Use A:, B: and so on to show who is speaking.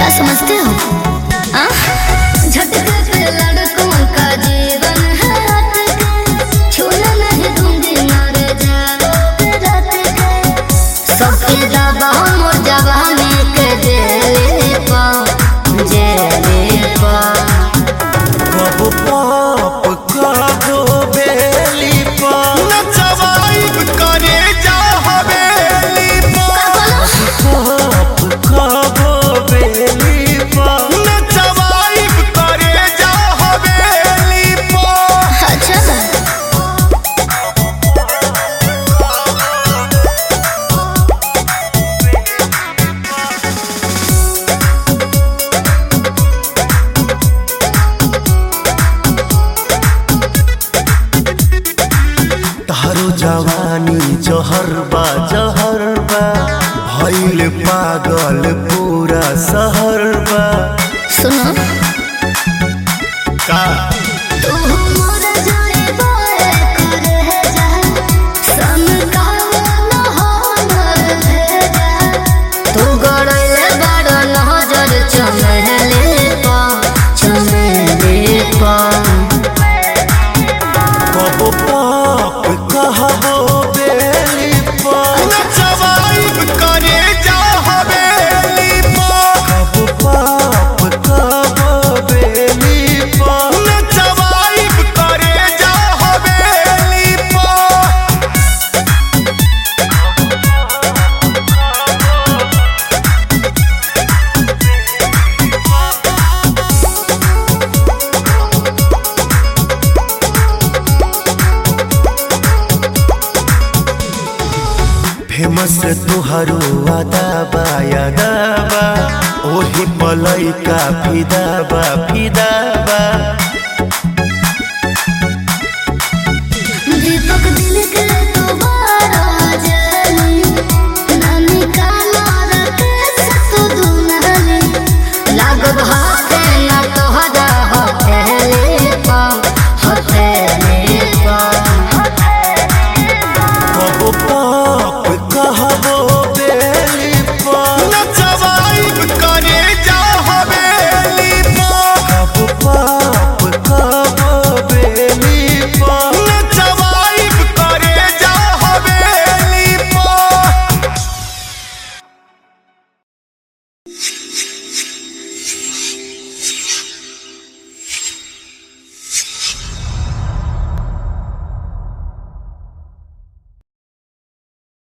A: क्या समझते हो? झटके पे लड़कों का जीवन है अटके, छूने नहीं दूंगी मर जाओगे रात के। सबकी दबाओ मोर जवानी के जेले पा
B: कबो पाप कबो बेली पा नचवाइब करे जा हवेली पा। पाप कबो बेली पा नचवाइब करे जा हवेली पा।
A: अच्छा
B: तारो जवानी जहर बा भइल पागल पूरा शहर बा।
A: सुनो
B: का
A: तू मोर जाने बोए करे जा सन का न हो मर भेजा। तू गड़ले बड़ नजर चमेले पा
B: कबो पाप कहबो बेली पा नचवाइब करे जा हवेली पा। कबो पाप कहबो बेली पा नचवाइब करे जा हवेली पा। फेमस तुहारो अदाबा यादाबा ओही पलैका फिदाबा।